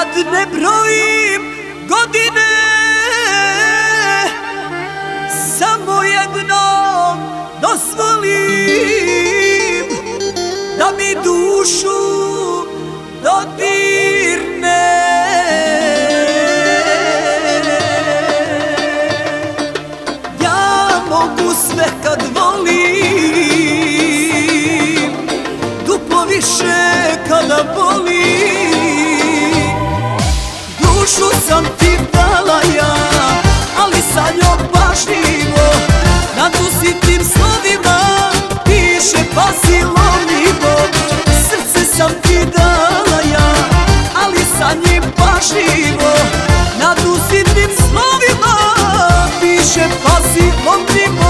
Kad ne brojim godine, samo jednom dozvolim da mi dušu dodirne. Ja mogu sve kad volim, duplo više kada volim. Dušu sam ti dala ja, ali sa njom pažljivo, na dusitim slovima piše pasilo nivo. Srce sam ti dala ja, ali sa njim pažljivo, na dusitim slovima piše pasilo nivo.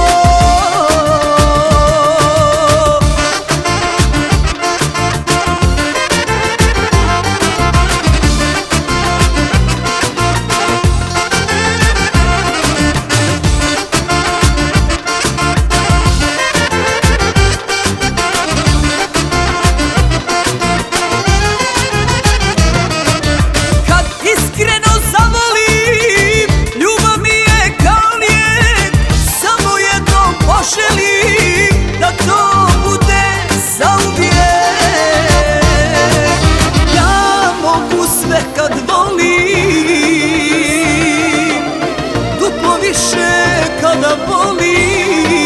Kada boli,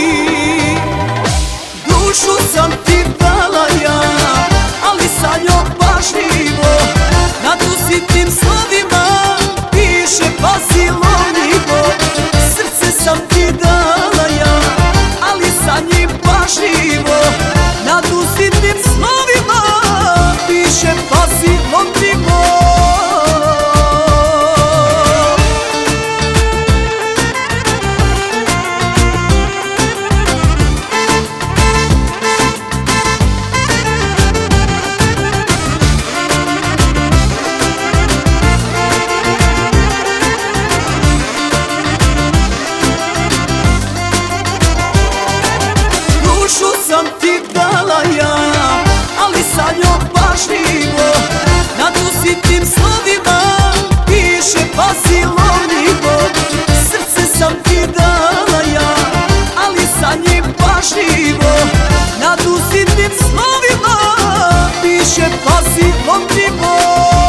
dušu sam ti dala ja, ali sa njom pažljivo, na dusitim slovima piše pasilo nivo. Srce sam ti dala ja, ali sa njim pažljivo, na dusitim slovima piše pasilo nivo. Sam ti dala ja, ali sa njom pažljivo, na dusitim slovima piše pasilo nivo. Srce sam ti dala ja, ali sa njim pažljivo, na dusitim slovima piše pasilo nivo.